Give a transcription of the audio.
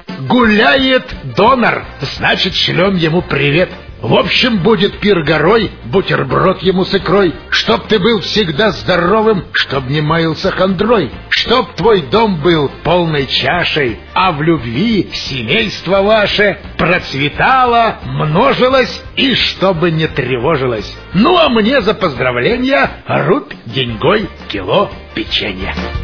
Гуляет донор, значит, шлем ему привет. В общем, будет пир горой, бутерброд ему с икрой. Чтоб ты был всегда здоровым, чтоб не маялся хандрой. Чтоб твой дом был полной чашей, а в любви семейство ваше процветало, множилось и чтобы не тревожилось. Ну, а мне за поздравления рубь деньгой кило печенья.